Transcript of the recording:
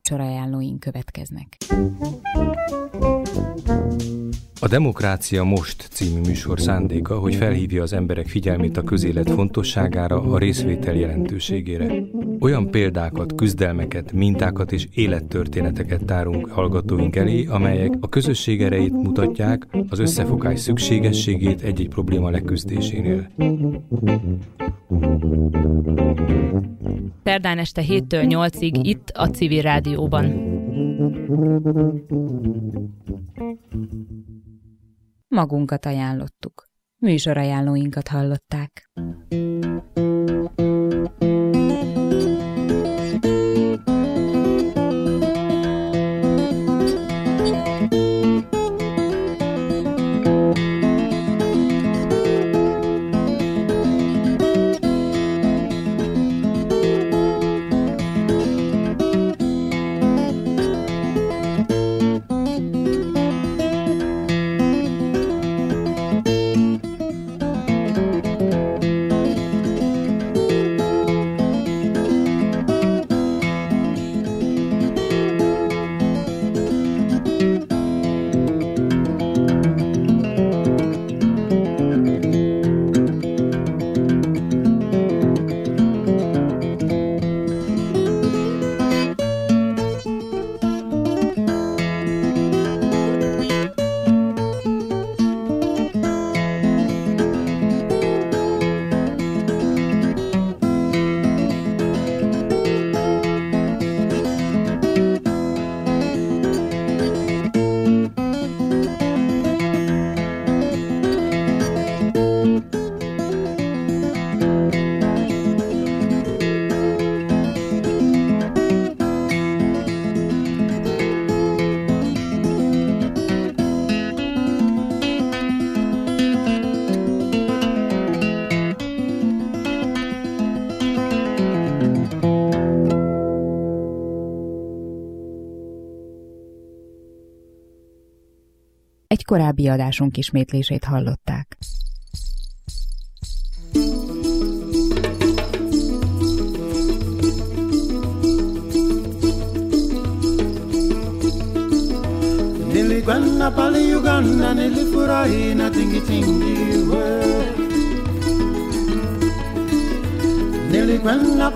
műsorajánlóink következnek. A Demokrácia Most című műsor szándéka, hogy felhívja az emberek figyelmét a közélet fontosságára, a részvétel jelentőségére. Olyan példákat, küzdelmeket, mintákat és élettörténeteket tárunk hallgatóink elé, amelyek a közösség erejét mutatják, az összefogás szükségességét egy-egy probléma leküzdésénél. Szerdán este 7-től 8-ig itt a Civil Rádióban. Magunkat ajánlottuk. Műsorajánlóinkat hallották. Egy korábbi adásunk ismétlését hallották. Niligwanna pali Uganda nilifurahi na tingi tingi we. Niligwanna